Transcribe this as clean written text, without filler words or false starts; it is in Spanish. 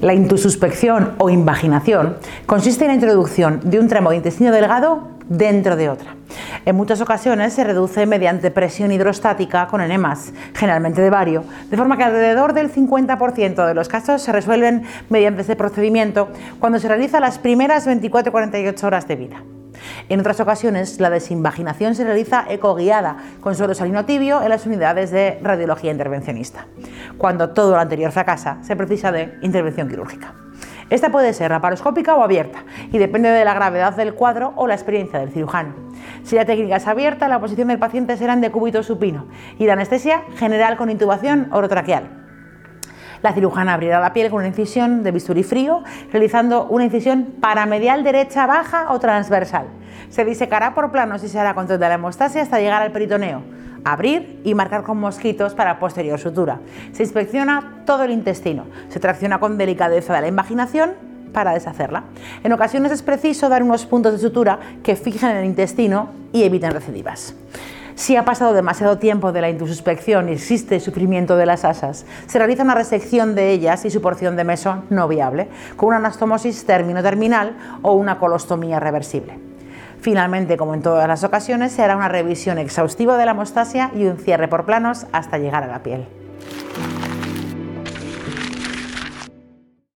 La intususpección o invaginación consiste en la introducción de un tramo de intestino delgado dentro de otra. En muchas ocasiones se reduce mediante presión hidrostática con enemas, generalmente de bario, de forma que alrededor del 50% de los casos se resuelven mediante este procedimiento cuando se realiza las primeras 24-48 horas de vida. En otras ocasiones, la desinvaginación se realiza ecoguiada con suero salino tibio en las unidades de radiología intervencionista. Cuando todo lo anterior fracasa, se precisa de intervención quirúrgica. Esta puede ser laparoscópica o abierta y depende de la gravedad del cuadro o la experiencia del cirujano. Si la técnica es abierta, la posición del paciente será en decúbito supino y la anestesia general con intubación orotraqueal. La cirujana abrirá la piel con una incisión de bisturí frío, realizando una incisión paramedial derecha baja o transversal. Se disecará por planos y se hará control de la hemostasia hasta llegar al peritoneo. Abrir y marcar con mosquitos para posterior sutura. Se inspecciona todo el intestino. Se tracciona con delicadeza de la invaginación para deshacerla. En ocasiones es preciso dar unos puntos de sutura que fijen el intestino y eviten recidivas. Si ha pasado demasiado tiempo de la intususpección y existe sufrimiento de las asas, se realiza una resección de ellas y su porción de meso no viable, con una anastomosis término-terminal o una colostomía reversible. Finalmente, como en todas las ocasiones, se hará una revisión exhaustiva de la hemostasia y un cierre por planos hasta llegar a la piel.